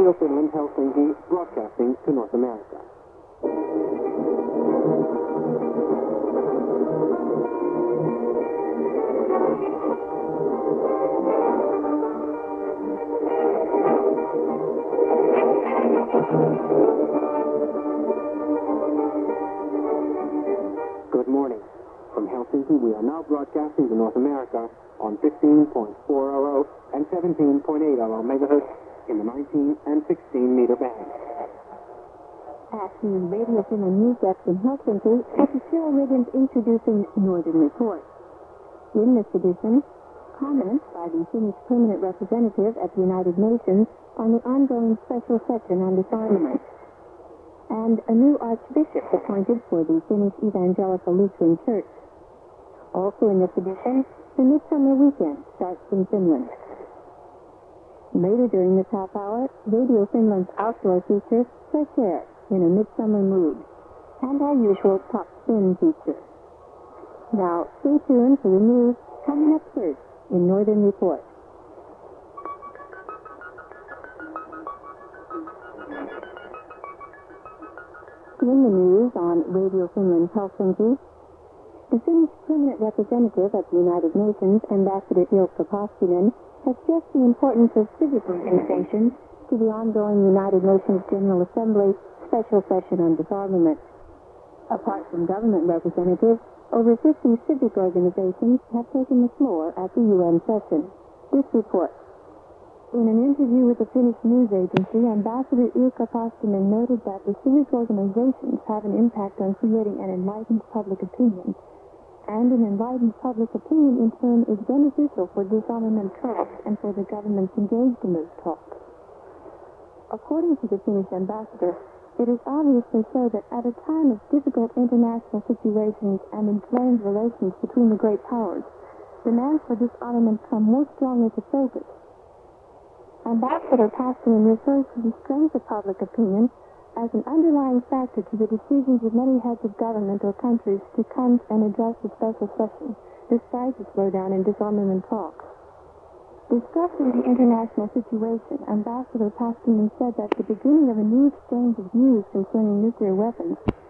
Radio Finland, Helsinki, broadcasting to North America. Good morning. From Helsinki, we are now broadcasting to North America on 15.400 and 17.80 megahertz in the 19 and 16 meter band. At the Radio Finland News Desk in Helsinki, this is Cheryl Riggins introducing Northern Report. In this edition, comments by the Finnish permanent representative at the United Nations on the ongoing special session on disarmament, and a new archbishop appointed for the Finnish Evangelical Lutheran Church. Also in this edition, the Midsummer Weekend starts in Finland. Later during this half hour, Radio Finland's outdoor feature, Fresh Air, in a midsummer mood, and our usual Top Spin feature. Now, stay tuned for the news coming up first in Northern Report. In the news on Radio Finland Helsinki, the Finnish permanent representative at the United Nations, Ambassador Ilkka Paskinen, has stressed the importance of civic organizations to the ongoing United Nations General Assembly special session on disarmament. Apart from government representatives, over 50 civic organizations have taken the floor at the UN session. This report. In an interview with the Finnish news agency, Ambassador Ilkka Paskinen noted that the civic organizations have an impact on creating an enlightened public opinion, and an enlightened public opinion in turn is beneficial for disarmament talks and for the governments engaged in those talks. According to the Finnish ambassador, it is obviously so that at a time of difficult international situations and inflamed relations between the great powers, demands for disarmament come more strongly to focus. Ambassador Paskinen refers to the strength of public opinion as an underlying factor to the decisions of many heads of government or countries to come and address the special session, despite the slowdown in disarmament talks. Discussing the international situation, Ambassador Paskinen said that the beginning of a new exchange of views concerning nuclear weapons